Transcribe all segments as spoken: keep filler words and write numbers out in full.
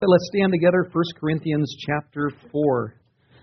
Let's stand together, First Corinthians chapter four.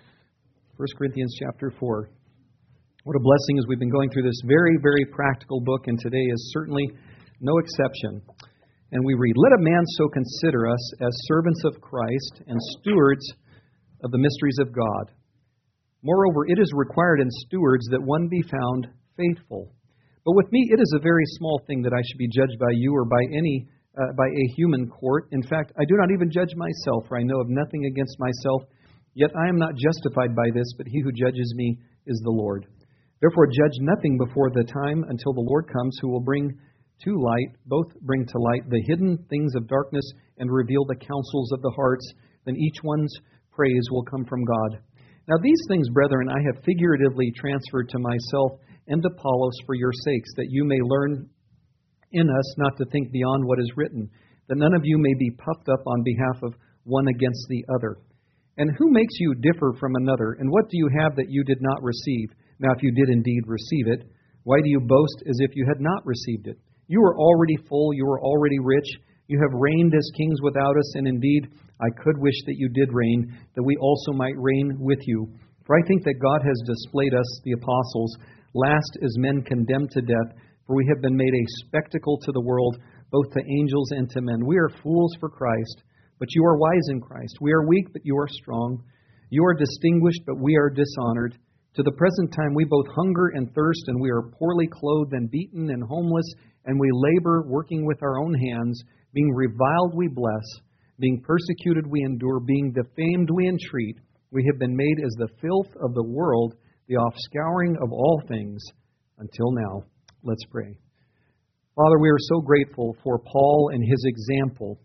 First Corinthians chapter four. What a blessing as we've been going through this very, very practical book, and today is certainly no exception. And we read, "Let a man so consider us as servants of Christ and stewards of the mysteries of God. Moreover, it is required in stewards that one be found faithful. But with me it is a very small thing that I should be judged by you or by any Uh, by a human court. In fact, I do not even judge myself, for I know of nothing against myself. Yet I am not justified by this, but he who judges me is the Lord. Therefore judge nothing before the time until the Lord comes, who will bring to light, both bring to light the hidden things of darkness and reveal the counsels of the hearts. Then each one's praise will come from God. Now these things, brethren, I have figuratively transferred to myself and Apollos for your sakes, that you may learn in us not to think beyond what is written, that none of you may be puffed up on behalf of one against the other. And who makes you differ from another? And what do you have that you did not receive? Now if you did indeed receive it, why do you boast as if you had not received it? You are already full, you are already rich, you have reigned as kings without us, and indeed I could wish that you did reign, that we also might reign with you. For I think that God has displayed us, the apostles, last as men condemned to death, for we have been made a spectacle to the world, both to angels and to men. We are fools for Christ, but you are wise in Christ. We are weak, but you are strong. You are distinguished, but we are dishonored. To the present time we both hunger and thirst, and we are poorly clothed and beaten and homeless, and we labor, working with our own hands. Being reviled we bless, being persecuted we endure, being defamed we entreat. We have been made as the filth of the world, the offscouring of all things, until now." Let's pray. Father, we are so grateful for Paul and his example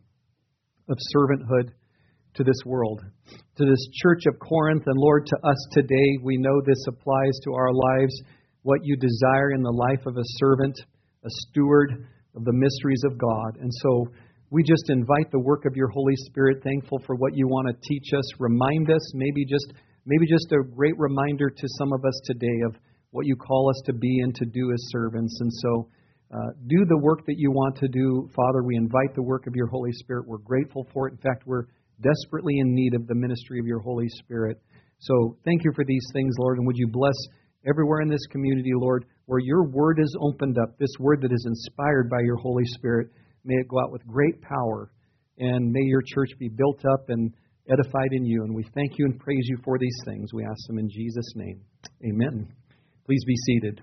of servanthood to this world, to this church of Corinth, and Lord, to us today. We know this applies to our lives, what you desire in the life of a servant, a steward of the mysteries of God. And so we just invite the work of your Holy Spirit, thankful for what you want to teach us, remind us, maybe just maybe just a great reminder to some of us today of what you call us to be and to do as servants. And so uh, do the work that you want to do. Father, we invite the work of your Holy Spirit. We're grateful for it. In fact, we're desperately in need of the ministry of your Holy Spirit. So thank you for these things, Lord, and would you bless everywhere in this community, Lord, where your word is opened up, this word that is inspired by your Holy Spirit. May it go out with great power, and may your church be built up and edified in you. And we thank you and praise you for these things. We ask them in Jesus' name. Amen. Please be seated.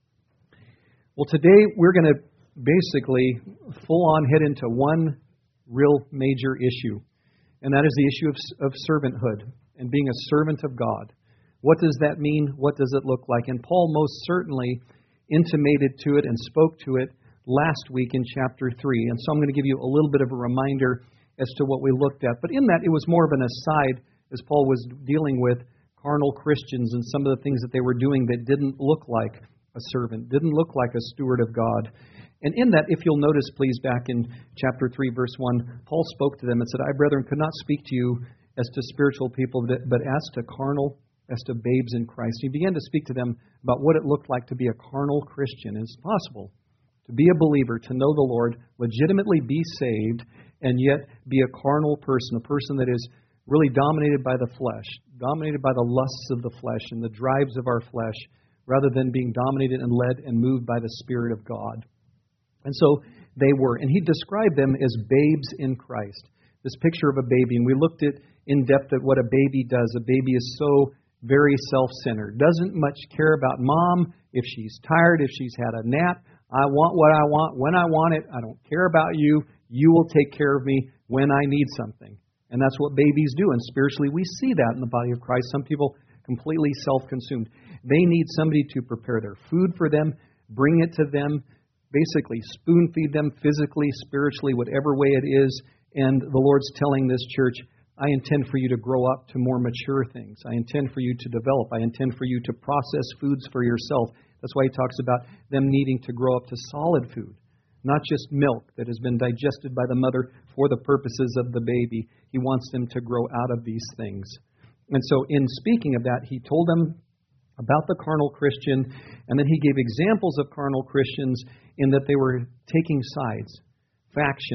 Well, today we're going to basically full-on head into one real major issue, and that is the issue of, of servanthood and being a servant of God. What does that mean? What does it look like? And Paul most certainly intimated to it and spoke to it last week in chapter three. And so I'm going to give you a little bit of a reminder as to what we looked at. But in that, it was more of an aside as Paul was dealing with carnal Christians and some of the things that they were doing that didn't look like a servant, didn't look like a steward of God. And in that, if you'll notice, please, back in chapter three, verse one, Paul spoke to them and said, "I, brethren, could not speak to you as to spiritual people, but as to carnal, as to babes in Christ." He began to speak to them about what it looked like to be a carnal Christian. It's possible to be a believer, to know the Lord, legitimately be saved, and yet be a carnal person, a person that is really dominated by the flesh, dominated by the lusts of the flesh and the drives of our flesh, rather than being dominated and led and moved by the Spirit of God. And so they were. And he described them as babes in Christ, this picture of a baby. And we looked at in depth at what a baby does. A baby is so very self-centered, doesn't much care about mom, if she's tired, if she's had a nap. I want what I want when I want it. I don't care about you. You will take care of me when I need something. And that's what babies do. And spiritually, we see that in the body of Christ. Some people completely self-consumed. They need somebody to prepare their food for them, bring it to them, basically spoon feed them physically, spiritually, whatever way it is. And the Lord's telling this church, I intend for you to grow up to more mature things. I intend for you to develop. I intend for you to process foods for yourself. That's why he talks about them needing to grow up to solid food, not just milk that has been digested by the mother for the purposes of the baby. He wants them to grow out of these things. And so in speaking of that, he told them about the carnal Christian, and then he gave examples of carnal Christians in that they were taking sides, factions.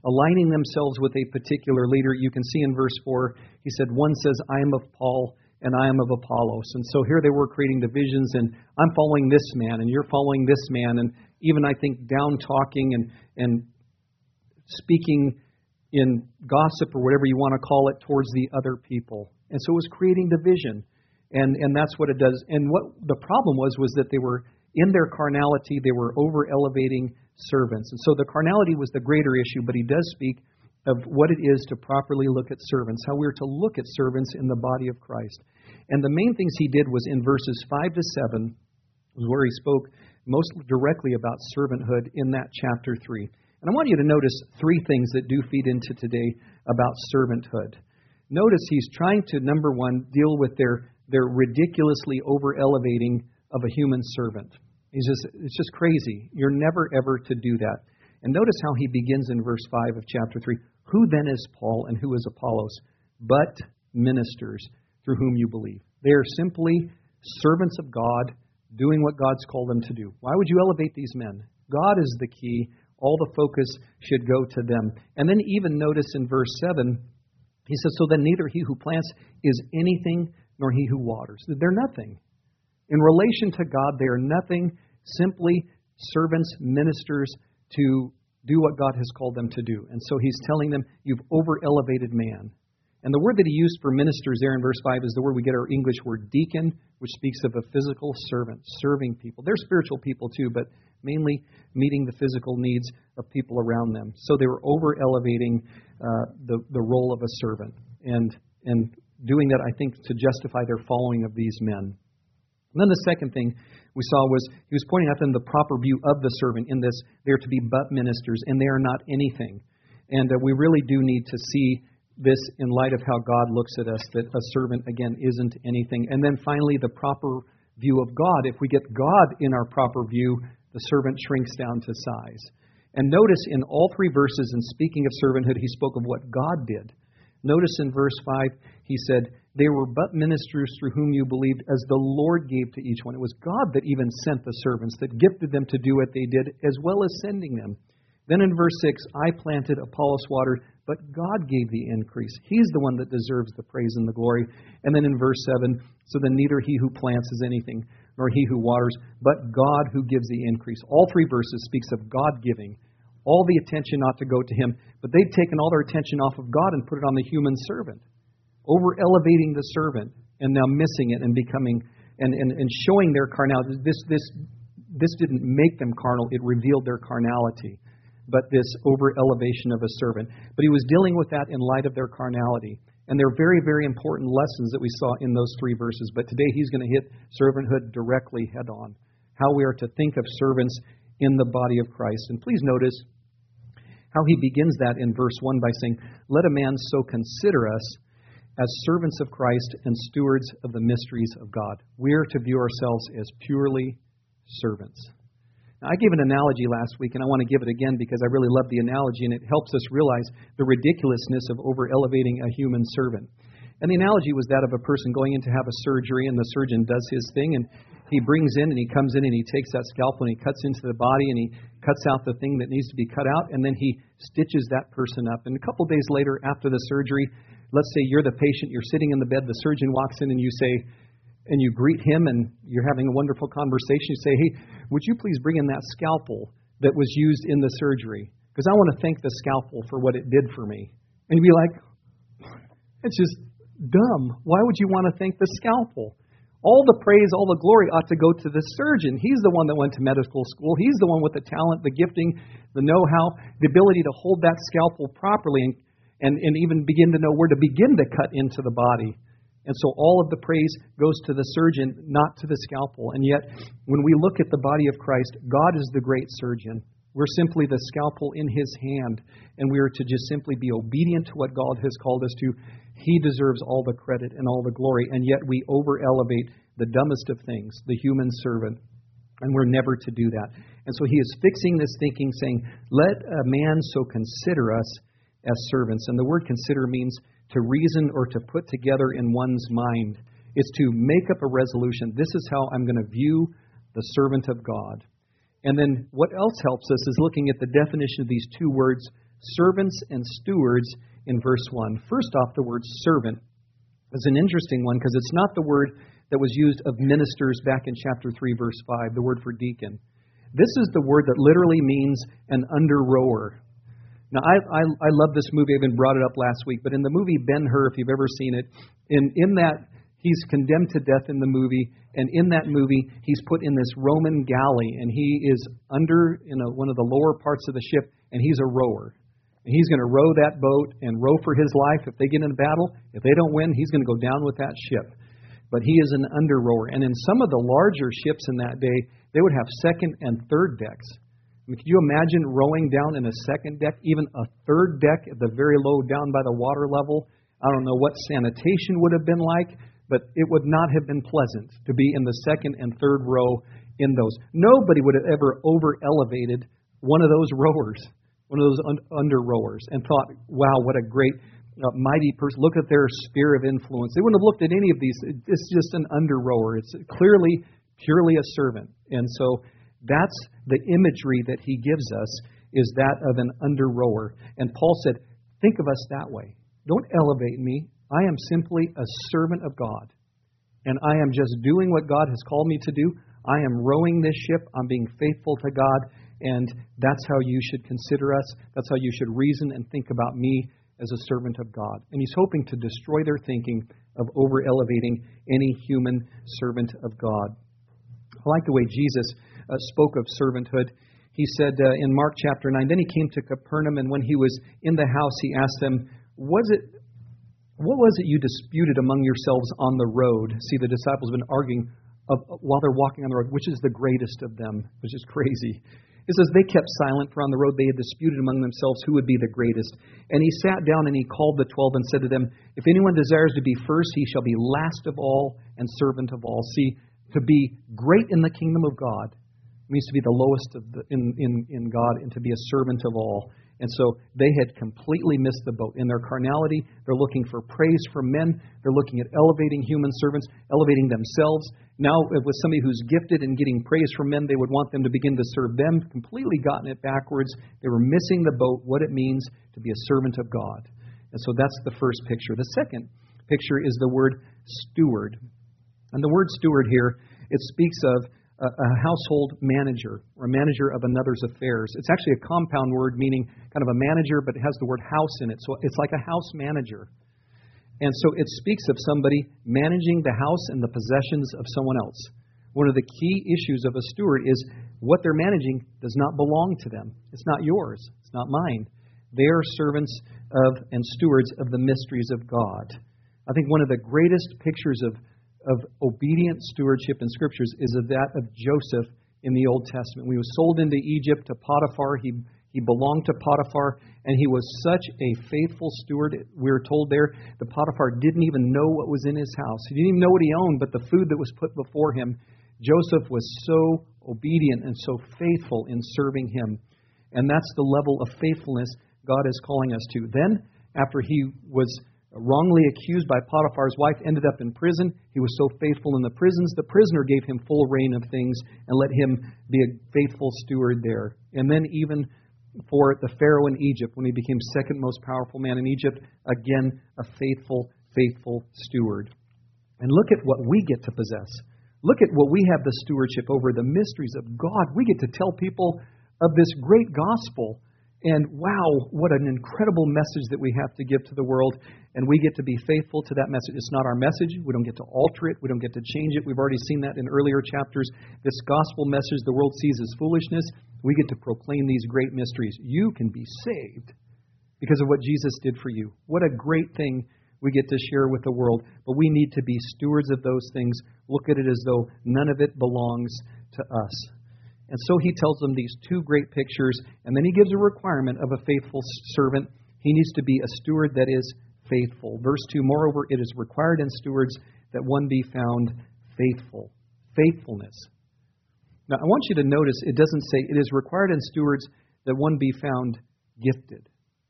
aligning themselves with a particular leader. You can see in verse four, he said, one says, I am of Paul, and I am of Apollos. And so here they were creating divisions, and I'm following this man, and you're following this man, and even, I think, down-talking and, and speaking in gossip or whatever you want to call it towards the other people. And so it was creating division, and, and that's what it does. And what the problem was, was that they were, in their carnality, they were over-elevating servants. And so the carnality was the greater issue, but he does speak of what it is to properly look at servants, how we're to look at servants in the body of Christ. And the main things he did was in verses five to seven, was where he spoke most directly about servanthood in that chapter three. And I want you to notice three things that do feed into today about servanthood. Notice he's trying to, number one, deal with their, their ridiculously over-elevating of a human servant. He's just, it's just crazy. You're never, ever to do that. And notice how he begins in verse five of chapter three. Who then is Paul and who is Apollos? But ministers through whom you believe. They are simply servants of God doing what God's called them to do. Why would you elevate these men? God is the key. All the focus should go to them. And then even notice in verse seven, he says, so then neither he who plants is anything nor he who waters. They're nothing. In relation to God, they are nothing, simply servants, ministers to do what God has called them to do. And so he's telling them, you've over-elevated man. And the word that he used for ministers there in verse five is the word we get our English word deacon, which speaks of a physical servant, serving people. They're spiritual people too, but mainly meeting the physical needs of people around them. So they were over-elevating uh, the, the role of a servant and, and doing that, I think, to justify their following of these men. And then the second thing we saw was he was pointing out them the proper view of the servant in this. They are to be but ministers, and they are not anything. And uh, we really do need to see this in light of how God looks at us, that a servant, again, isn't anything. And then finally, the proper view of God. If we get God in our proper view, the servant shrinks down to size. And notice in all three verses, in speaking of servanthood, he spoke of what God did. Notice in verse five, he said, they were but ministers through whom you believed, as the Lord gave to each one. It was God that even sent the servants, that gifted them to do what they did, as well as sending them. Then in verse six, I planted, Apollos watered, but God gave the increase. He's the one that deserves the praise and the glory. And then in verse seven, so then neither he who plants is anything, nor he who waters, but God who gives the increase. All three verses speaks of God giving. All the attention ought to go to him, but they've taken all their attention off of God and put it on the human servant, over-elevating the servant, and now missing it and becoming, and, and, and showing their carnality. This, this, this didn't make them carnal, it revealed their carnality, but this over-elevation of a servant. But he was dealing with that in light of their carnality. And they're very, very important lessons that we saw in those three verses. But today he's going to hit servanthood directly head on, how we are to think of servants in the body of Christ. And please notice how he begins that in verse one by saying, let a man so consider us as servants of Christ and stewards of the mysteries of God. We are to view ourselves as purely servants. Now, I gave an analogy last week, and I want to give it again because I really love the analogy, and it helps us realize the ridiculousness of over-elevating a human servant. And the analogy was that of a person going in to have a surgery, and the surgeon does his thing, and he brings in, and he comes in, and he takes that scalpel, and he cuts into the body, and he cuts out the thing that needs to be cut out, and then he stitches that person up. And a couple days later, after the surgery, let's say you're the patient, you're sitting in the bed, the surgeon walks in, and you say, and you greet him, and you're having a wonderful conversation. You say, hey, would you please bring in that scalpel that was used in the surgery? Because I want to thank the scalpel for what it did for me. And you'd be like, it's just dumb. Why would you want to thank the scalpel? All the praise, all the glory ought to go to the surgeon. He's the one that went to medical school. He's the one with the talent, the gifting, the know-how, the ability to hold that scalpel properly and, and, and even begin to know where to begin to cut into the body. And so all of the praise goes to the surgeon, not to the scalpel. And yet, when we look at the body of Christ, God is the great surgeon. We're simply the scalpel in his hand, and we are to just simply be obedient to what God has called us to. He deserves all the credit and all the glory, and yet we over-elevate the dumbest of things, the human servant, and we're never to do that. And so he is fixing this thinking, saying, let a man so consider us as servants. And the word consider means to reason or to put together in one's mind. It's to make up a resolution. This is how I'm going to view the servant of God. And then what else helps us is looking at the definition of these two words, servants and stewards in verse one. First off, the word servant is an interesting one because it's not the word that was used of ministers back in chapter three, verse five, the word for deacon. This is the word that literally means an under-rower. Now, I, I, I love this movie. I even brought it up last week. But in the movie Ben-Hur, if you've ever seen it, in, in that he's condemned to death in the movie. And in that movie, he's put in this Roman galley. And he is under you know, one of the lower parts of the ship. And he's a rower. And he's going to row that boat and row for his life. If they get in a battle, if they don't win, he's going to go down with that ship. But he is an under-rower. And in some of the larger ships in that day, they would have second and third decks. I mean, could you imagine rowing down in a second deck, even a third deck at the very low down by the water level? I don't know what sanitation would have been like, but it would not have been pleasant to be in the second and third row in those. Nobody would have ever over-elevated one of those rowers, one of those un- under-rowers, and thought, wow, what a great, uh, mighty person. Look at their sphere of influence. They wouldn't have looked at any of these. It's just an under-rower. It's clearly, purely a servant. And so that's the imagery that he gives us, is that of an under-rower. And Paul said, think of us that way. Don't elevate me. I am simply a servant of God. And I am just doing what God has called me to do. I am rowing this ship. I'm being faithful to God. And that's how you should consider us. That's how you should reason and think about me as a servant of God. And he's hoping to destroy their thinking of over-elevating any human servant of God. I like the way Jesus uh, spoke of servanthood. He said uh, in Mark chapter nine, then he came to Capernaum, and when he was in the house, he asked them, was it, what was it you disputed among yourselves on the road? See, the disciples have been arguing of, while they're walking on the road, which is the greatest of them, which is crazy. It says they kept silent, for on the road they had disputed among themselves who would be the greatest. And he sat down and he called the twelve and said to them, if anyone desires to be first, he shall be last of all and servant of all. See, to be great in the kingdom of God means to be the lowest of the, in, in, in God and to be a servant of all. And so they had completely missed the boat. In their carnality, they're looking for praise from men. They're looking at elevating human servants, elevating themselves. Now, with somebody who's gifted and getting praise from men, they would want them to begin to serve them. Completely gotten it backwards. They were missing the boat, what it means to be a servant of God. And so that's the first picture. The second picture is the word steward. And the word steward here, it speaks of a, a household manager or a manager of another's affairs. It's actually a compound word meaning kind of a manager, but it has the word house in it. So it's like a house manager. And so it speaks of somebody managing the house and the possessions of someone else. One of the key issues of a steward is what they're managing does not belong to them. It's not yours. It's not mine. They are servants of and stewards of the mysteries of God. I think one of the greatest pictures of of obedient stewardship in Scriptures is of that of Joseph in the Old Testament. When he was sold into Egypt to Potiphar, he, he belonged to Potiphar, and he was such a faithful steward. We're told there that Potiphar didn't even know what was in his house. He didn't even know what he owned, but the food that was put before him. Joseph was so obedient and so faithful in serving him. And that's the level of faithfulness God is calling us to. Then, after he was wrongly accused by Potiphar's wife, ended up in prison. He was so faithful in the prisons. The prisoner gave him full reign of things and let him be a faithful steward there. And then even for the Pharaoh in Egypt, when he became second most powerful man in Egypt, again, a faithful, faithful steward. And look at what we get to possess. Look at what we have the stewardship over, the mysteries of God. We get to tell people of this great gospel. And wow, what an incredible message that we have to give to the world. And we get to be faithful to that message. It's not our message. We don't get to alter it. We don't get to change it. We've already seen that in earlier chapters. This gospel message the world sees as foolishness. We get to proclaim these great mysteries. You can be saved because of what Jesus did for you. What a great thing we get to share with the world. But we need to be stewards of those things. Look at it as though none of it belongs to us. And so he tells them these two great pictures, and then he gives a requirement of a faithful servant. He needs to be a steward that is faithful. Verse two, moreover, it is required in stewards that one be found faithful. Faithfulness. Now, I want you to notice it doesn't say it is required in stewards that one be found gifted,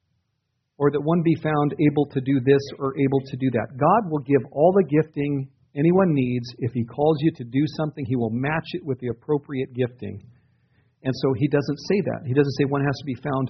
or that one be found able to do this or able to do that. God will give all the gifting anyone needs. If he calls you to do something, he will match it with the appropriate gifting. And so he doesn't say that. He doesn't say one has to be found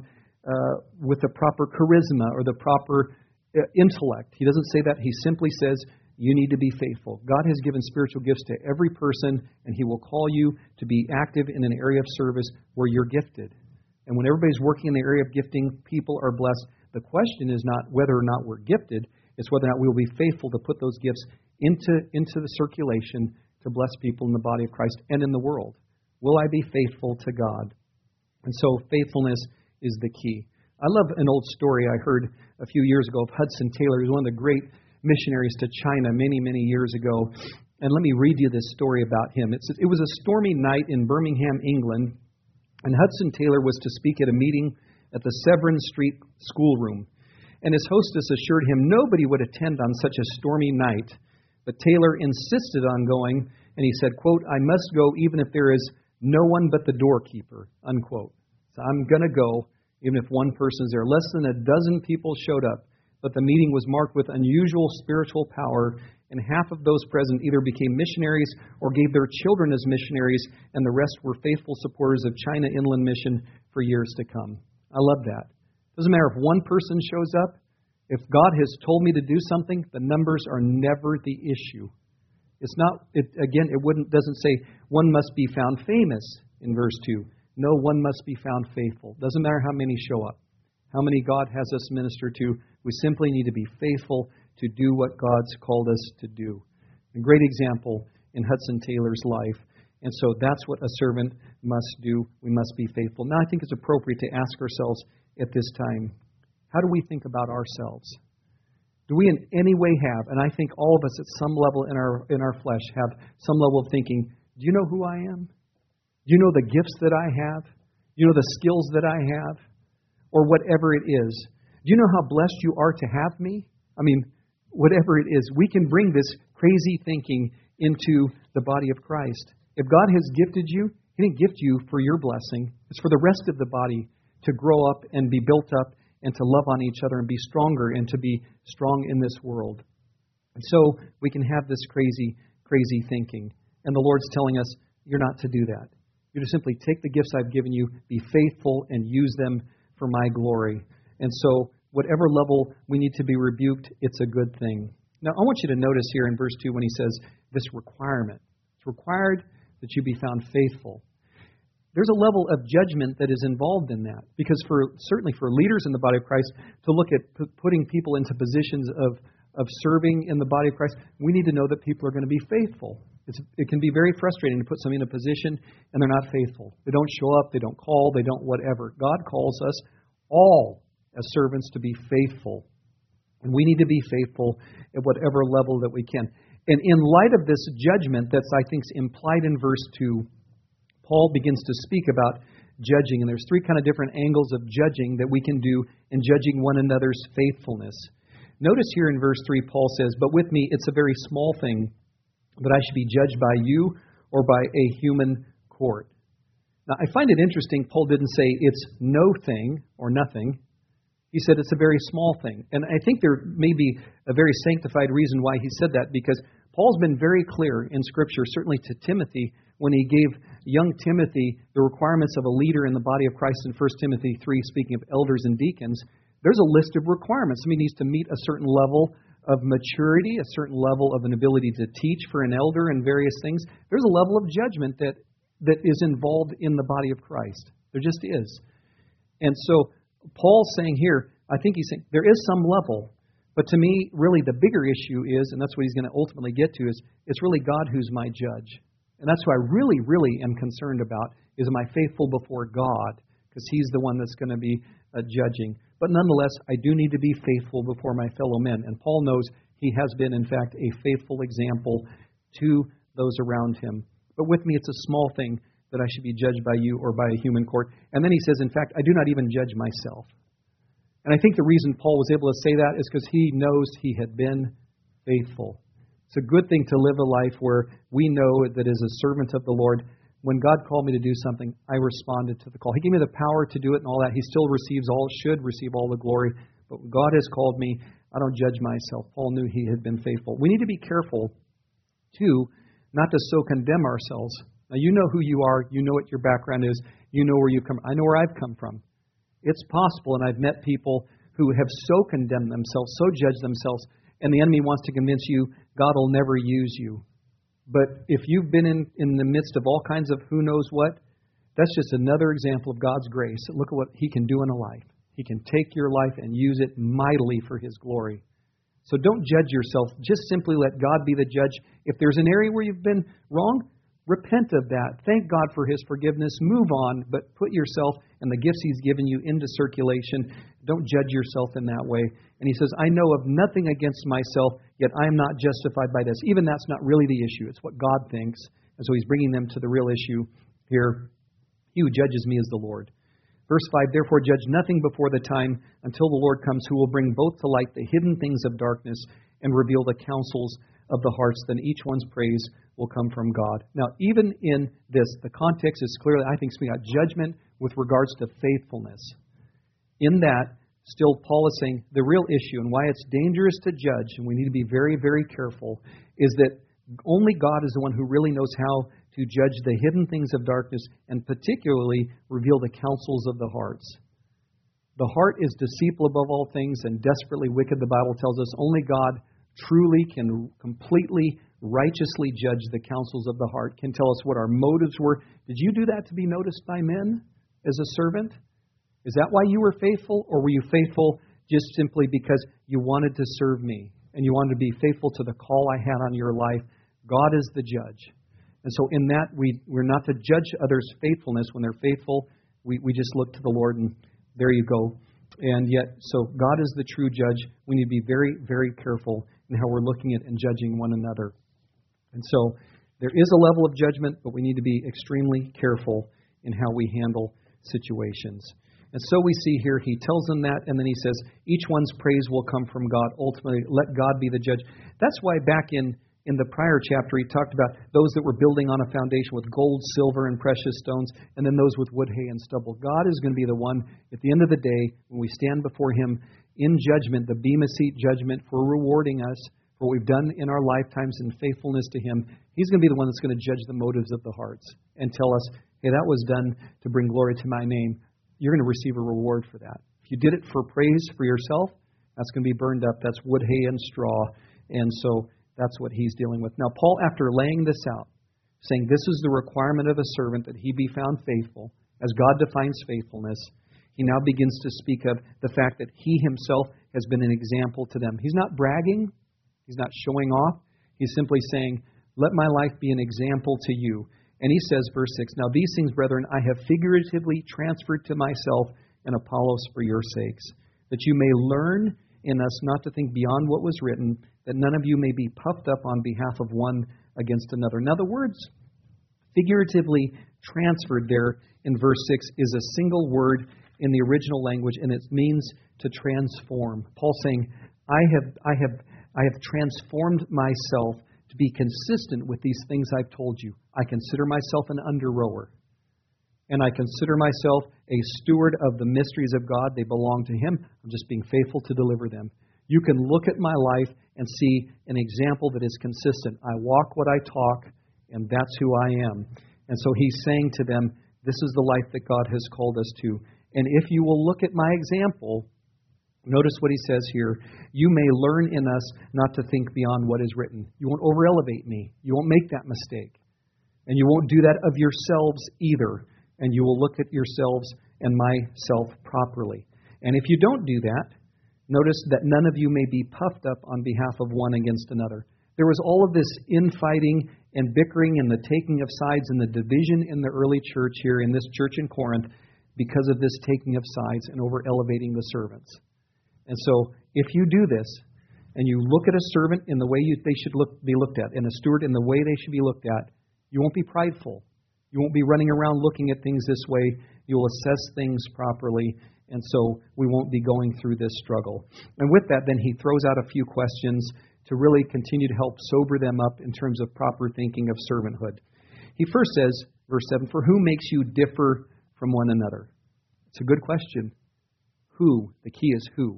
uh, with the proper charisma or the proper uh, intellect. He doesn't say that. He simply says, you need to be faithful. God has given spiritual gifts to every person, and He will call you to be active in an area of service where you're gifted. And when everybody's working in the area of gifting, people are blessed. The question is not whether or not we're gifted, it's whether or not we will be faithful to put those gifts into, into the circulation to bless people in the body of Christ and in the world. Will I be faithful to God? And so faithfulness is the key. I love an old story I heard a few years ago of Hudson Taylor. He was one of the great missionaries to China many, many years ago. And let me read you this story about him. It's, it was a stormy night in Birmingham, England, and Hudson Taylor was to speak at a meeting at the Severn Street schoolroom. And his hostess assured him nobody would attend on such a stormy night. But Taylor insisted on going, and he said, quote, I must go even if there is no one but the doorkeeper, unquote. So I'm going to go even if one person is there. Less than a dozen people showed up, but the meeting was marked with unusual spiritual power, and half of those present either became missionaries or gave their children as missionaries, and the rest were faithful supporters of China Inland Mission for years to come. I love that. Doesn't matter if one person shows up. If God has told me to do something, the numbers are never the issue. It's not, it, again, it wouldn't doesn't say one must be found famous in verse two. No, one must be found faithful. Doesn't matter how many show up, how many God has us minister to. We simply need to be faithful to do what God's called us to do. A great example in Hudson Taylor's life. And so that's what a servant must do. We must be faithful. Now I think it's appropriate to ask ourselves at this time, how do we think about ourselves? Do we in any way have, and I think all of us at some level in our in our flesh have some level of thinking, do you know who I am? Do you know the gifts that I have? Do you know the skills that I have? Or whatever it is. Do you know how blessed you are to have me? I mean, whatever it is, we can bring this crazy thinking into the body of Christ. If God has gifted you, He didn't gift you for your blessing. It's for the rest of the body to grow up and be built up and to love on each other and be stronger and to be strong in this world. And so we can have this crazy, crazy thinking. And the Lord's telling us, you're not to do that. You're to simply take the gifts I've given you, be faithful, and use them for my glory. And so whatever level we need to be rebuked, it's a good thing. Now, I want you to notice here in verse two when he says this requirement. It's required that you be found faithful. There's a level of judgment that is involved in that. Because for certainly for leaders in the body of Christ to look at p- putting people into positions of, of serving in the body of Christ, we need to know that people are going to be faithful. It's, it can be very frustrating to put somebody in a position and they're not faithful. They don't show up, they don't call, they don't whatever. God calls us all as servants to be faithful. And we need to be faithful at whatever level that we can. And in light of this judgment that's, I think, implied in verse two, Paul begins to speak about judging. And there's three kind of different angles of judging that we can do in judging one another's faithfulness. Notice here in verse three, Paul says, but with me it's a very small thing that I should be judged by you or by a human court. Now, I find it interesting, Paul didn't say it's no thing or nothing. He said it's a very small thing. And I think there may be a very sanctified reason why he said that, because Paul's been very clear in Scripture, certainly to Timothy, when he gave young Timothy the requirements of a leader in the body of Christ in First Timothy three, speaking of elders and deacons. There's a list of requirements. Somebody needs to meet a certain level of maturity, a certain level of an ability to teach for an elder and various things. There's a level of judgment that, that is involved in the body of Christ. There just is. And so Paul's saying here, I think he's saying there is some level, but to me, really the bigger issue is, and that's what he's going to ultimately get to, is it's really God who's my judge. And that's what I really, really am concerned about, is am I faithful before God? Because He's the one that's going to be uh, judging. But nonetheless, I do need to be faithful before my fellow men. And Paul knows he has been, in fact, a faithful example to those around him. But with me, it's a small thing that I should be judged by you or by a human court. And then he says, in fact, I do not even judge myself. And I think the reason Paul was able to say that is because he knows he had been faithful. It's a good thing to live a life where we know that as a servant of the Lord, when God called me to do something, I responded to the call. He gave me the power to do it and all that. He still receives all, should receive all the glory. But when God has called me, I don't judge myself. Paul knew he had been faithful. We need to be careful, too, not to so condemn ourselves. Now, you know who you are. You know what your background is. You know where you come. I know where I've come from. It's possible, and I've met people who have so condemned themselves, so judged themselves, and the enemy wants to convince you God will never use you. But if you've been in, in the midst of all kinds of who knows what, that's just another example of God's grace. Look at what He can do in a life. He can take your life and use it mightily for His glory. So don't judge yourself. Just simply let God be the judge. If there's an area where you've been wrong, repent of that. Thank God for His forgiveness. Move on, but put yourself and the gifts He's given you into circulation. Don't judge yourself in that way. And He says, I know of nothing against myself, yet I am not justified by this. Even that's not really the issue. It's what God thinks. And so He's bringing them to the real issue here. He who judges me is the Lord. Verse five, therefore judge nothing before the time until the Lord comes, who will bring both to light the hidden things of darkness and reveal the counsels of the hearts. Then each one's praise will come from God. Now, even in this, the context is clearly, I think, speaking about judgment with regards to faithfulness. In that, still Paul is saying the real issue and why it's dangerous to judge, and we need to be very, very careful, is that only God is the one who really knows how to judge the hidden things of darkness and particularly reveal the counsels of the hearts. The heart is deceitful above all things and desperately wicked, the Bible tells us. Only God truly can completely, righteously judge the counsels of the heart, can tell us what our motives were. Did you do that to be noticed by men as a servant? Is that why you were faithful? Or were you faithful just simply because you wanted to serve me and you wanted to be faithful to the call I had on your life? God is the judge. And so in that, we, we're not to judge others' faithfulness. When they're faithful, we, we just look to the Lord, and there you go. And yet, so God is the true judge. We need to be very, very careful in how we're looking at and judging one another. And so there is a level of judgment, but we need to be extremely careful in how we handle situations. And so we see here, he tells them that, and then he says, each one's praise will come from God. Ultimately, let God be the judge. That's why back in In the prior chapter, he talked about those that were building on a foundation with gold, silver, and precious stones, and then those with wood, hay, and stubble. God is going to be the one, at the end of the day, when we stand before Him in judgment, the Bema Seat judgment for rewarding us for what we've done in our lifetimes in faithfulness to Him. He's going to be the one that's going to judge the motives of the hearts and tell us, hey, that was done to bring glory to my name. You're going to receive a reward for that. If you did it for praise for yourself, that's going to be burned up. That's wood, hay, and straw. And so that's what he's dealing with. Now, Paul, after laying this out, saying this is the requirement of a servant, that he be found faithful, as God defines faithfulness, he now begins to speak of the fact that he himself has been an example to them. He's not bragging. He's not showing off. He's simply saying, let my life be an example to you. And he says, verse six, now these things, brethren, I have figuratively transferred to myself and Apollos for your sakes, that you may learn in us not to think beyond what was written, that none of you may be puffed up on behalf of one against another. Now, the words figuratively transferred there in verse six is a single word in the original language, and it means to transform. Paul's saying, I have, I have, I have transformed myself to be consistent with these things I've told you. I consider myself an under-rower, and I consider myself a steward of the mysteries of God. They belong to Him. I'm just being faithful to deliver them. You can look at my life and see an example that is consistent. I walk what I talk, and that's who I am. And so he's saying to them, this is the life that God has called us to. And if you will look at my example, notice what he says here. You may learn in us not to think beyond what is written. You won't over-elevate me. You won't make that mistake. And you won't do that of yourselves either. And you will look at yourselves and myself properly. And if you don't do that, notice that none of you may be puffed up on behalf of one against another. There was all of this infighting and bickering and the taking of sides and the division in the early church here in this church in Corinth because of this taking of sides and over-elevating the servants. And so if you do this and you look at a servant in the way you, they should look, be looked at and a steward in the way they should be looked at, you won't be prideful. You won't be running around looking at things this way. You'll assess things properly. And so we won't be going through this struggle. And with that, then he throws out a few questions to really continue to help sober them up in terms of proper thinking of servanthood. He first says, verse seven, for who makes you differ from one another? It's a good question. Who? The key is who.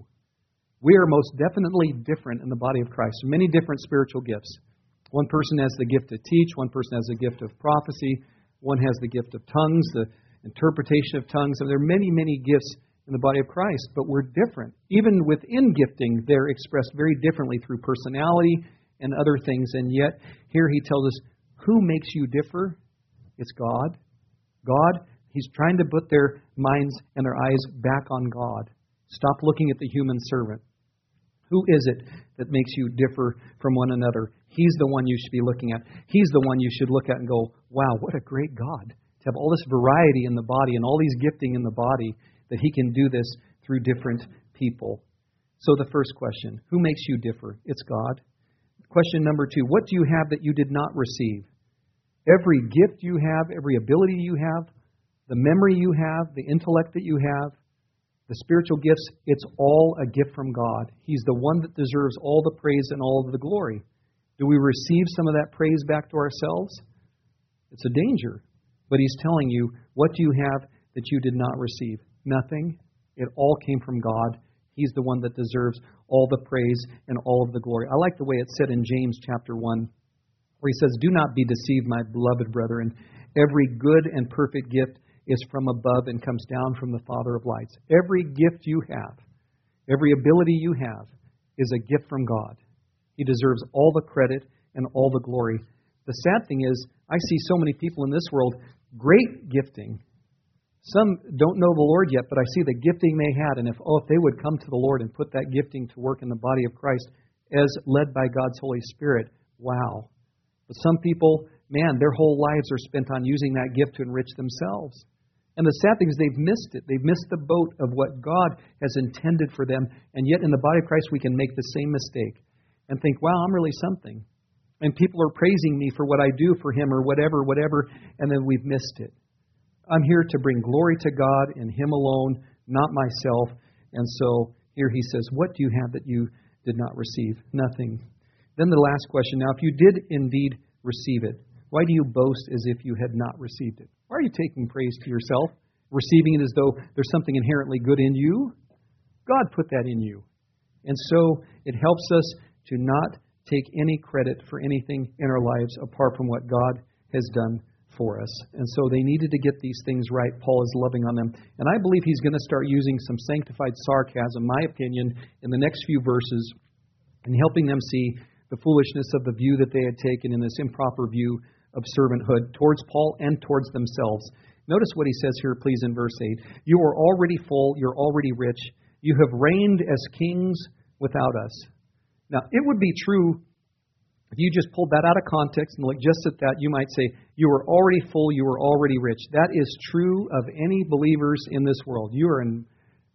We are most definitely different in the body of Christ. Many different spiritual gifts. One person has the gift to teach. One person has the gift of prophecy. One has the gift of tongues, the interpretation of tongues. And there are many, many gifts in the body of Christ, but we're different. Even within gifting, they're expressed very differently through personality and other things. And yet, here he tells us, who makes you differ? It's God. God, he's trying to put their minds and their eyes back on God. Stop looking at the human servant. Who is it that makes you differ from one another? He's the one you should be looking at. He's the one you should look at and go, wow, what a great God. To have all this variety in the body and all these gifting in the body, that he can do this through different people. So the first question, who makes you differ? It's God. Question number two, what do you have that you did not receive? Every gift you have, every ability you have, the memory you have, the intellect that you have, the spiritual gifts, it's all a gift from God. He's the one that deserves all the praise and all of the glory. Do we receive some of that praise back to ourselves? It's a danger. But he's telling you, what do you have that you did not receive? Nothing. It all came from God. He's the one that deserves all the praise and all of the glory. I like the way it's said in James chapter one, where he says, do not be deceived, my beloved brethren. Every good and perfect gift is from above and comes down from the Father of lights. Every gift you have, every ability you have, is a gift from God. He deserves all the credit and all the glory. The sad thing is, I see so many people in this world, great gifting. Some don't know the Lord yet, but I see the gifting they had, and if oh, if they would come to the Lord and put that gifting to work in the body of Christ as led by God's Holy Spirit, wow. But some people, man, their whole lives are spent on using that gift to enrich themselves. And the sad thing is they've missed it. They've missed the boat of what God has intended for them. And yet in the body of Christ we can make the same mistake and think, wow, I'm really something. And people are praising me for what I do for Him or whatever, whatever, and then we've missed it. I'm here to bring glory to God and Him alone, not myself. And so here he says, what do you have that you did not receive? Nothing. Then the last question. Now, if you did indeed receive it, why do you boast as if you had not received it? Why are you taking praise to yourself, receiving it as though there's something inherently good in you? God put that in you. And so it helps us to not take any credit for anything in our lives apart from what God has done for us. And so they needed to get these things right. Paul is loving on them. And I believe he's going to start using some sanctified sarcasm, my opinion, in the next few verses and helping them see the foolishness of the view that they had taken in this improper view of servanthood towards Paul and towards themselves. Notice what he says here, please, in verse eight. You are already full, you're already rich. You have reigned as kings without us. Now, it would be true if you just pulled that out of context and looked just at that, you might say, you are already full, you are already rich. That is true of any believers in this world. You are in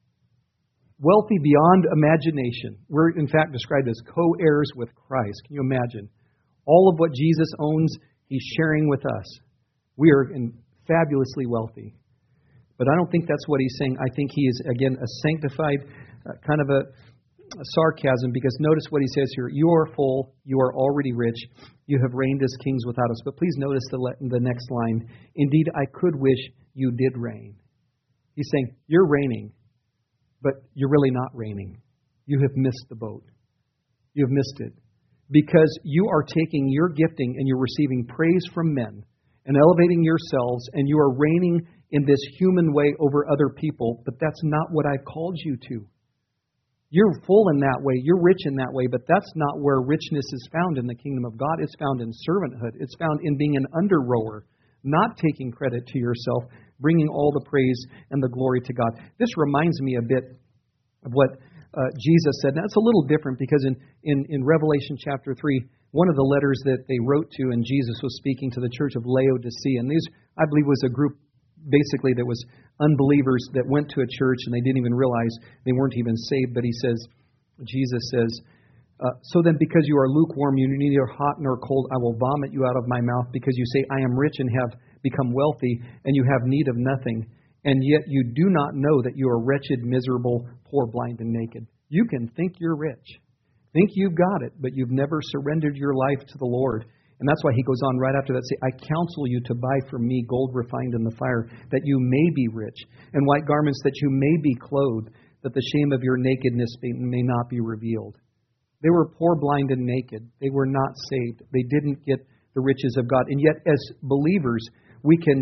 wealthy beyond imagination. We're, in fact, described as co-heirs with Christ. Can you imagine? All of what Jesus owns, He's sharing with us. We are in fabulously wealthy. But I don't think that's what He's saying. I think He is, again, a sanctified uh, kind of a sarcasm, because notice what he says here. You are full, you are already rich, you have reigned as kings without us. But please notice the, le- the next line. Indeed, I could wish you did reign. He's saying, you're reigning, but you're really not reigning. You have missed the boat. You have missed it. Because you are taking your gifting and you're receiving praise from men and elevating yourselves, and you are reigning in this human way over other people, but that's not what I've called you to. You're full in that way, you're rich in that way, but that's not where richness is found in the kingdom of God. It's found in servanthood. It's found in being an under-rower, not taking credit to yourself, bringing all the praise and the glory to God. This reminds me a bit of what uh, Jesus said. Now, it's a little different because in, in, in Revelation chapter three, one of the letters that they wrote to, and Jesus was speaking to the church of Laodicea, and these, I believe, was a group basically that was unbelievers that went to a church and they didn't even realize they weren't even saved. But he says, Jesus says, uh, so then because you are lukewarm, you are neither hot nor cold, I will vomit you out of my mouth, because you say, I am rich and have become wealthy, and you have need of nothing. And yet you do not know that you are wretched, miserable, poor, blind, and naked. You can think you're rich, think you've got it, but you've never surrendered your life to the Lord. And that's why he goes on right after that, say, I counsel you to buy from me gold refined in the fire, that you may be rich, and white garments that you may be clothed, that the shame of your nakedness may not be revealed. They were poor, blind, and naked. They were not saved. They didn't get the riches of God. And yet, as believers, we can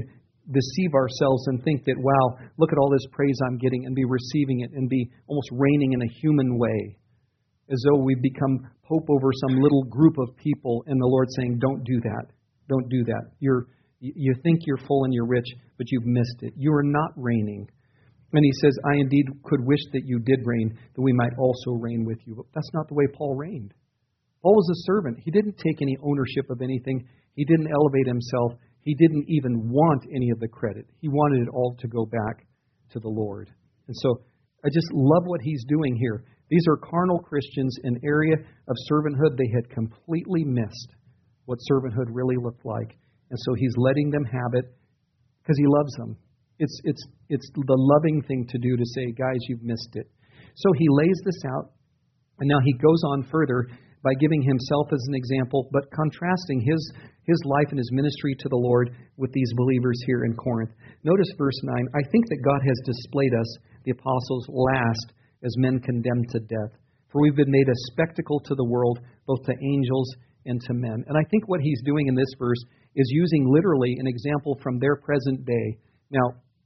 deceive ourselves and think that, wow, look at all this praise I'm getting, and be receiving it and be almost reigning in a human way, as though we've become pope over some little group of people, and the Lord's saying, don't do that. Don't do that. You're, you think you're full and you're rich, but you've missed it. You are not reigning. And he says, I indeed could wish that you did reign, that we might also reign with you. But that's not the way Paul reigned. Paul was a servant. He didn't take any ownership of anything. He didn't elevate himself. He didn't even want any of the credit. He wanted it all to go back to the Lord. And so I just love what he's doing here. These are carnal Christians, an area of servanthood they had completely missed what servanthood really looked like. And so he's letting them have it because he loves them. It's it's it's the loving thing to do to say, guys, you've missed it. So he lays this out, and now he goes on further by giving himself as an example, but contrasting his his life and his ministry to the Lord with these believers here in Corinth. Notice verse nine. I think that God has displayed us, the apostles, last as men condemned to death. For we've been made a spectacle to the world, both to angels and to men. And I think what he's doing in this verse is using literally an example from their present day. Now,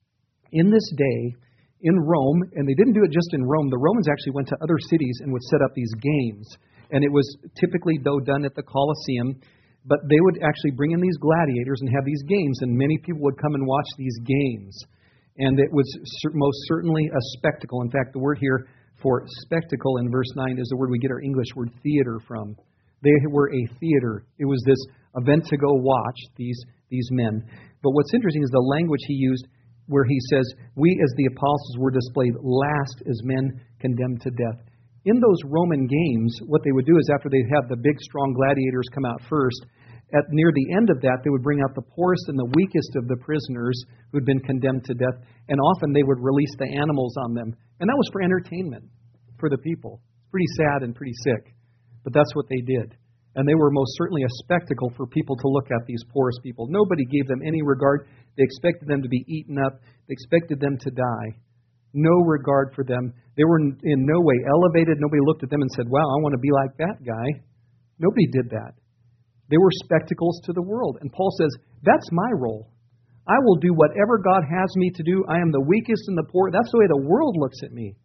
in this day, in Rome, and they didn't do it just in Rome, the Romans actually went to other cities and would set up these games. And it was typically, though, done at the Colosseum, but they would actually bring in these gladiators and have these games, and many people would come and watch these games. And it was most certainly a spectacle. In fact, the word here for spectacle in verse nine is the word we get our English word theater from. They were a theater. It was this event to go watch, these, these men. But what's interesting is the language he used where he says, we as the apostles were displayed last as men condemned to death. In those Roman games, what they would do is after they'd have the big, strong gladiators come out first, at near the end of that, they would bring out the poorest and the weakest of the prisoners who'd been condemned to death, and often they would release the animals on them. And that was for entertainment for the people. Pretty sad and pretty sick, but that's what they did. And they were most certainly a spectacle for people to look at, these poorest people. Nobody gave them any regard. They expected them to be eaten up. They expected them to die. No regard for them. They were in no way elevated. Nobody looked at them and said, wow, I want to be like that guy. Nobody did that. They were spectacles to the world. And Paul says, that's my role. I will do whatever God has me to do. I am the weakest and the poor. That's the way the world looks at me.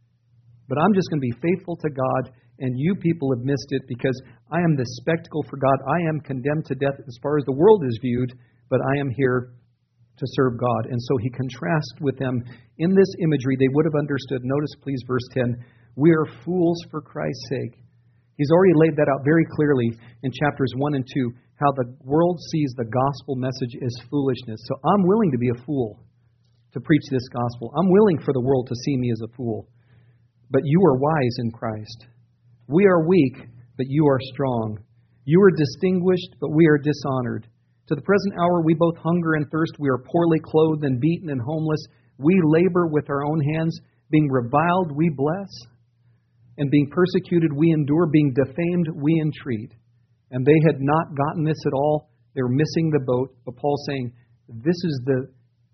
But I'm just going to be faithful to God, and you people have missed it because I am the spectacle for God. I am condemned to death as far as the world is viewed, but I am here to serve God. And so he contrasts with them in this imagery. They would have understood. Notice, please, verse ten. We are fools for Christ's sake. He's already laid that out very clearly in chapters one and two, how the world sees the gospel message as foolishness. So I'm willing to be a fool to preach this gospel. I'm willing for the world to see me as a fool. But you are wise in Christ. We are weak, but you are strong. You are distinguished, but we are dishonored. To the present hour we both hunger and thirst. We are poorly clothed and beaten and homeless. We labor with our own hands. Being reviled, we bless. And being persecuted, we endure. Being defamed, we entreat. And they had not gotten this at all. They were missing the boat. But Paul's saying, this is the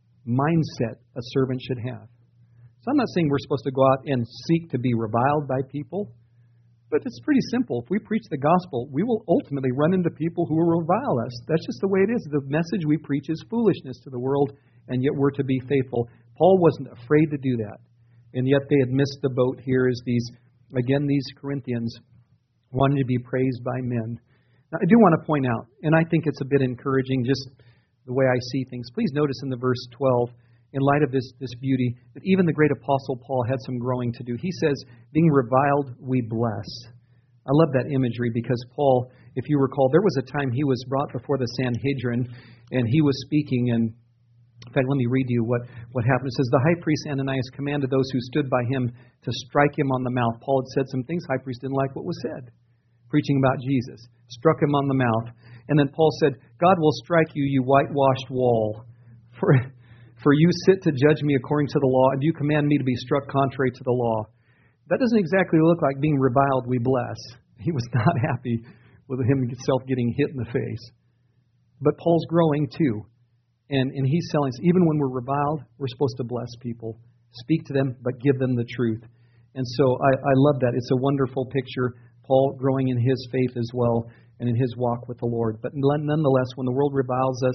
mindset a servant should have. So I'm not saying we're supposed to go out and seek to be reviled by people. But it's pretty simple. If we preach the gospel, we will ultimately run into people who will revile us. That's just the way it is. The message we preach is foolishness to the world, and yet we're to be faithful. Paul wasn't afraid to do that. And yet they had missed the boat here as these, again, these Corinthians wanted to be praised by men. Now, I do want to point out, and I think it's a bit encouraging, just the way I see things. Please notice in the verse twelve, in light of this, this beauty, that even the great apostle Paul had some growing to do. He says, being reviled, we bless. I love that imagery because Paul, if you recall, there was a time he was brought before the Sanhedrin and he was speaking. And in fact, let me read you what, what happened. It says, the high priest Ananias commanded those who stood by him to strike him on the mouth. Paul had said some things. High priest didn't like what was said, preaching about Jesus. Struck him on the mouth. And then Paul said, God will strike you, you whitewashed wall. For... For you sit to judge me according to the law, and you command me to be struck contrary to the law. That doesn't exactly look like being reviled, we bless. He was not happy with himself getting hit in the face. But Paul's growing too. And, and he's telling us, even when we're reviled, we're supposed to bless people. Speak to them, but give them the truth. And so I, I love that. It's a wonderful picture. Paul growing in his faith as well, and in his walk with the Lord. But nonetheless, when the world reviles us,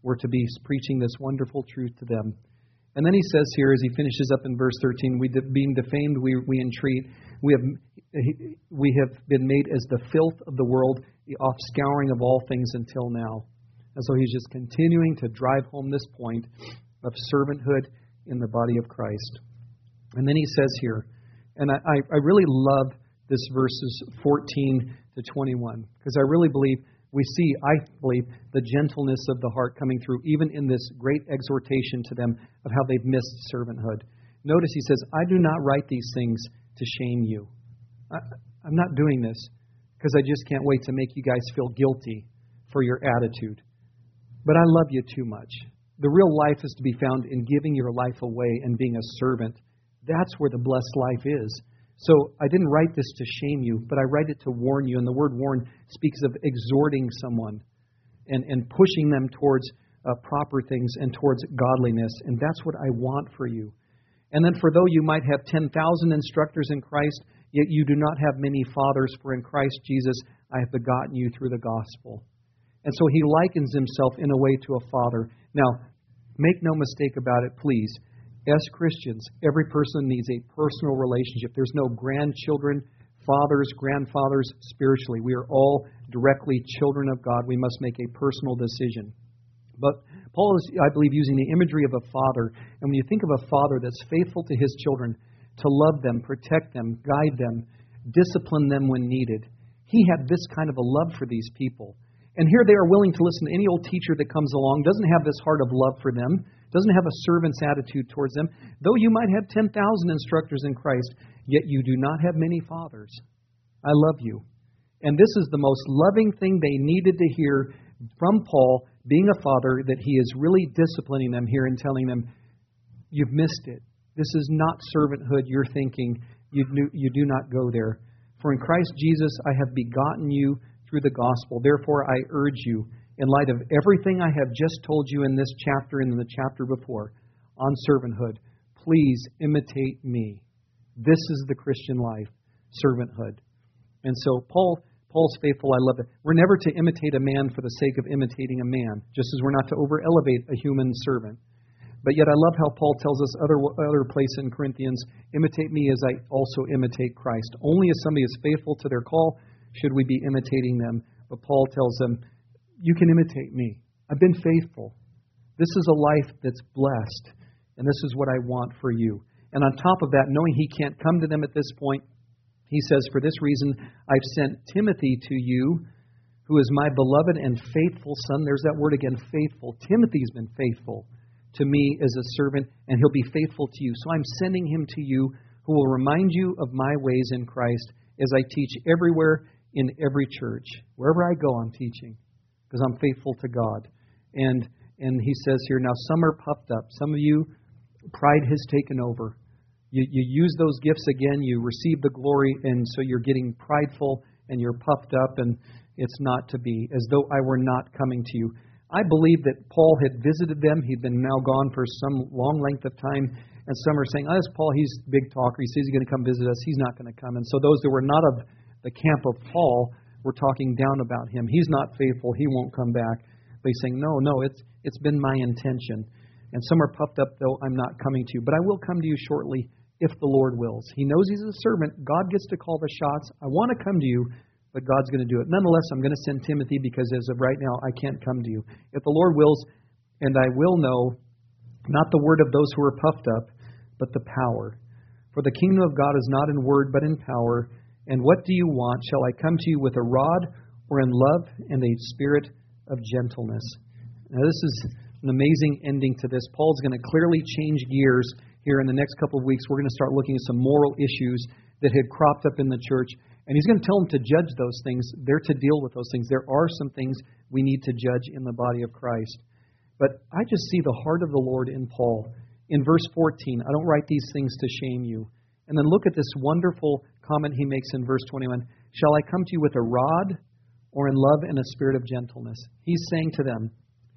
we're to be preaching this wonderful truth to them. And then he says here, as he finishes up in verse thirteen, we being defamed, we, we entreat. We have, we have been made as the filth of the world, the offscouring of all things until now. And so he's just continuing to drive home this point of servanthood in the body of Christ. And then he says here, and I, I really love this verses fourteen to twenty-one, because I really believe we see, I believe, the gentleness of the heart coming through, even in this great exhortation to them of how they've missed servanthood. Notice he says, I do not write these things to shame you. I, I'm not doing this because I just can't wait to make you guys feel guilty for your attitude. But I love you too much. The real life is to be found in giving your life away and being a servant. That's where the blessed life is. So I didn't write this to shame you, but I write it to warn you. And the word warn speaks of exhorting someone and, and pushing them towards uh, proper things and towards godliness. And that's what I want for you. And then for though you might have ten thousand instructors in Christ, yet you do not have many fathers, for in Christ Jesus I have begotten you through the gospel. And so he likens himself in a way to a father. Now, make no mistake about it, please. As Christians, every person needs a personal relationship. There's no grandchildren, fathers, grandfathers spiritually. We are all directly children of God. We must make a personal decision. But Paul is, I believe, using the imagery of a father. And when you think of a father that's faithful to his children, to love them, protect them, guide them, discipline them when needed, he had this kind of a love for these people. And here they are willing to listen to any old teacher that comes along, doesn't have this heart of love for them, doesn't have a servant's attitude towards them. Though you might have ten thousand instructors in Christ, yet you do not have many fathers. I love you. And this is the most loving thing they needed to hear from Paul, being a father, that he is really disciplining them here and telling them, you've missed it. This is not servanthood you're thinking. You do, you do not go there. For in Christ Jesus I have begotten you through the gospel. Therefore I urge you, in light of everything I have just told you in this chapter and in the chapter before on servanthood, please imitate me. This is the Christian life, servanthood. And so Paul, Paul's faithful. I love it. We're never to imitate a man for the sake of imitating a man, just as we're not to over-elevate a human servant. But yet I love how Paul tells us other other place in Corinthians, imitate me as I also imitate Christ. Only as somebody is faithful to their call should we be imitating them. But Paul tells them, you can imitate me. I've been faithful. This is a life that's blessed, and this is what I want for you. And on top of that, knowing he can't come to them at this point, he says, for this reason, I've sent Timothy to you, who is my beloved and faithful son. There's that word again, faithful. Timothy's been faithful to me as a servant, and he'll be faithful to you. So I'm sending him to you, who will remind you of my ways in Christ as I teach everywhere in every church. Wherever I go, I'm teaching, because I'm faithful to God. And and he says here, now some are puffed up. Some of you, pride has taken over. You, you use those gifts again, you receive the glory, and so you're getting prideful and you're puffed up, and it's not to be, as though I were not coming to you. I believe that Paul had visited them. He'd been now gone for some long length of time, and some are saying, oh, this Paul, he's a big talker. He says he's going to come visit us. He's not going to come. And so those that were not of the camp of Paul were talking down about him. He's not faithful. He won't come back. But he's saying, no, no, it's it's been my intention. And some are puffed up, though I'm not coming to you. But I will come to you shortly if the Lord wills. He knows he's a servant. God gets to call the shots. I want to come to you, but God's going to do it. Nonetheless, I'm going to send Timothy, because as of right now, I can't come to you. If the Lord wills, and I will know, not the word of those who are puffed up, but the power. For the kingdom of God is not in word, but in power. And what do you want? Shall I come to you with a rod, or in love and a spirit of gentleness? Now, this is an amazing ending to this. Paul's going to clearly change gears here in the next couple of weeks. We're going to start looking at some moral issues that had cropped up in the church. And he's going to tell them to judge those things. They're to deal with those things. There are some things we need to judge in the body of Christ. But I just see the heart of the Lord in Paul. In verse fourteen, I don't write these things to shame you. And then look at this wonderful comment he makes in verse twenty-one. Shall I come to you with a rod, or in love and a spirit of gentleness? He's saying to them,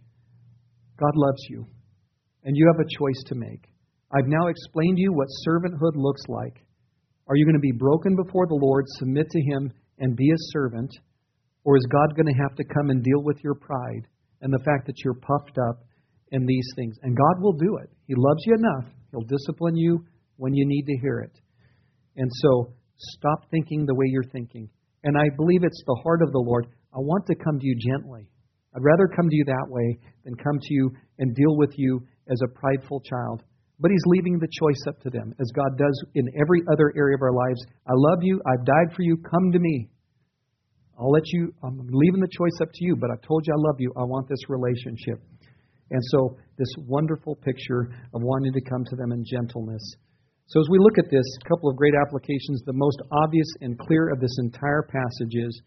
God loves you, and you have a choice to make. I've now explained to you what servanthood looks like. Are you going to be broken before the Lord, submit to Him, and be a servant? Or is God going to have to come and deal with your pride and the fact that you're puffed up in these things. And God will do it. He loves you enough. He'll discipline you when you need to hear it. And so stop thinking the way you're thinking. And I believe it's the heart of the Lord. I want to come to you gently. I'd rather come to you that way than come to you and deal with you as a prideful child. But He's leaving the choice up to them, as God does in every other area of our lives. I love you. I've died for you. Come to me. I'll let you, I'm leaving the choice up to you, but I've told you I love you. I want this relationship. And so this wonderful picture of wanting to come to them in gentleness. So as we look at this, a couple of great applications. The most obvious and clear of this entire passage is,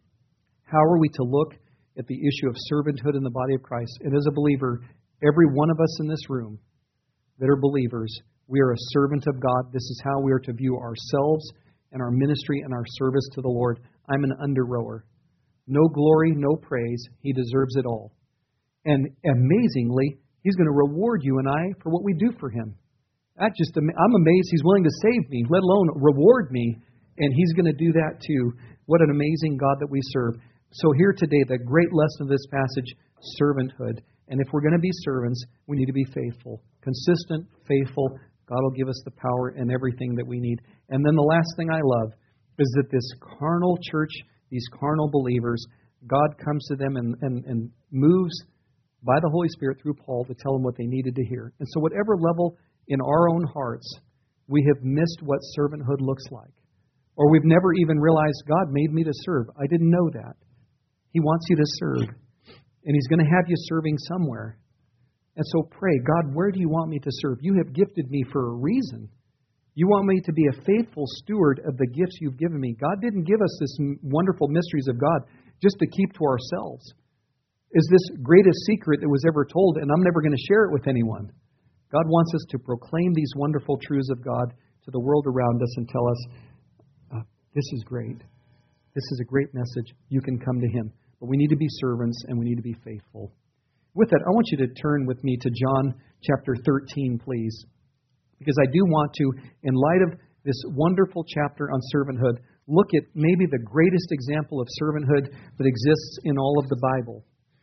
how are we to look at the issue of servanthood in the body of Christ? And as a believer, every one of us in this room that are believers, we are a servant of God. This is how we are to view ourselves and our ministry and our service to the Lord. I'm an under-rower. No glory, no praise. He deserves it all. And amazingly, He's going to reward you and I for what we do for Him. That just, I'm amazed He's willing to save me, let alone reward me. And He's going to do that too. What an amazing God that we serve. So here today, the great lesson of this passage, servanthood. And if we're going to be servants, we need to be faithful. Consistent, faithful. God will give us the power and everything that we need. And then the last thing I love is that this carnal church, these carnal believers, God comes to them and, and, and moves by the Holy Spirit through Paul to tell them what they needed to hear. And so whatever level in our own hearts we have missed what servanthood looks like, or we've never even realized God made me to serve. I didn't know that. He wants you to serve. And He's going to have you serving somewhere. And so pray, God, where do you want me to serve? You have gifted me for a reason. You want me to be a faithful steward of the gifts you've given me. God didn't give us this wonderful mysteries of God just to keep to ourselves. Is this greatest secret that was ever told, and I'm never going to share it with anyone. God wants us to proclaim these wonderful truths of God to the world around us and tell us, uh, this is great. This is a great message. You can come to Him. But we need to be servants and we need to be faithful. With that, I want you to turn with me to John chapter thirteen, please. Because I do want to, in light of this wonderful chapter on servanthood, look at maybe the greatest example of servanthood that exists in all of the Bible.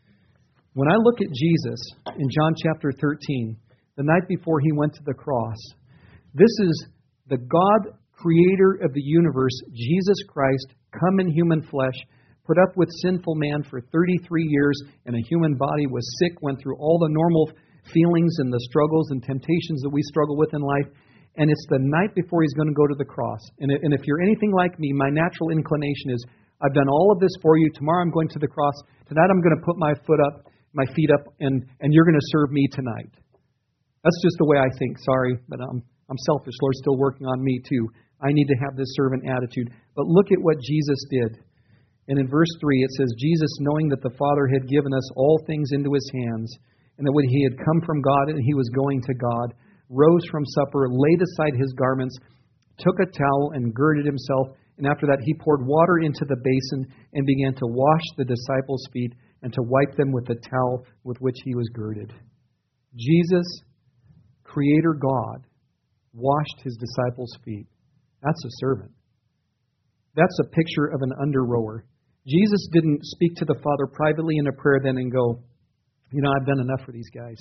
When I look at Jesus in John chapter thirteen, the night before He went to the cross, this is the God creator of the universe, Jesus Christ, come in human flesh, put up with sinful man for thirty-three years in a human body, was sick, went through all the normal feelings and the struggles and temptations that we struggle with in life. And it's the night before He's going to go to the cross. And if you're anything like me, my natural inclination is, I've done all of this for you. Tomorrow I'm going to the cross. Tonight I'm going to put my foot up, my feet up, and, and you're going to serve me tonight. That's just the way I think. Sorry, but I'm, I'm selfish. Lord's still working on me too. I need to have this servant attitude. But look at what Jesus did. And in verse three it says, Jesus, knowing that the Father had given us all things into His hands, and that when He had come from God and He was going to God, rose from supper, laid aside His garments, took a towel and girded Himself, and after that He poured water into the basin and began to wash the disciples' feet and to wipe them with the towel with which He was girded. Jesus, Creator God, washed His disciples' feet. That's a servant. That's a picture of an under-rower. Jesus didn't speak to the Father privately in a prayer then and go, you know, I've done enough for these guys.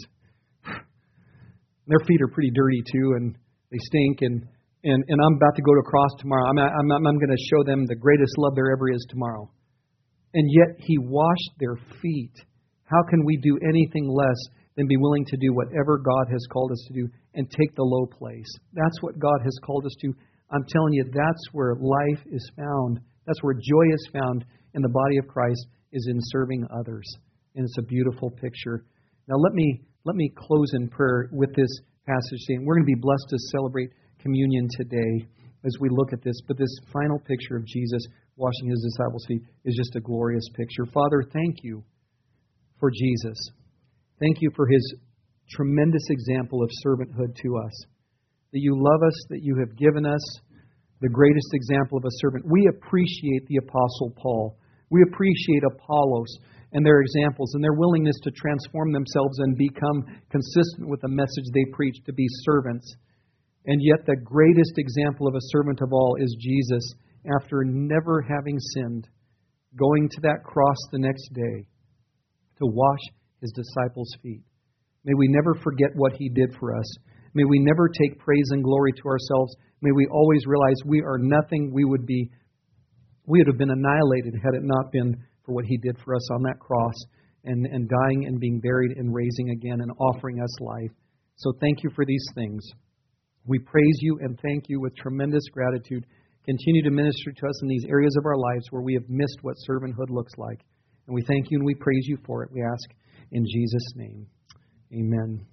Their feet are pretty dirty too, and they stink, and, and, and I'm about to go to a cross tomorrow. I'm, I'm, I'm going to show them the greatest love there ever is tomorrow. And yet He washed their feet. How can we do anything less than be willing to do whatever God has called us to do and take the low place? That's what God has called us to. I'm telling you, that's where life is found. That's where joy is found in the body of Christ, is in serving others. And it's a beautiful picture. Now let me let me close in prayer with this passage. Saying we're going to be blessed to celebrate communion today as we look at this. But this final picture of Jesus washing His disciples' feet is just a glorious picture. Father, thank You for Jesus. Thank You for His tremendous example of servanthood to us. That You love us, that You have given us the greatest example of a servant. We appreciate the Apostle Paul. We appreciate Apollos and their examples and their willingness to transform themselves and become consistent with the message they preach, to be servants. And yet the greatest example of a servant of all is Jesus, after never having sinned, going to that cross the next day, to wash His disciples' feet. May we never forget what He did for us. May we never take praise and glory to ourselves. May we always realize we are nothing. We would be, we would have been annihilated had it not been for what He did for us on that cross and, and dying and being buried and raising again and offering us life. So thank you for these things. We praise you and thank you with tremendous gratitude. Continue to minister to us in these areas of our lives where we have missed what servanthood looks like. And we thank you and we praise you for it. We ask in Jesus' name. Amen.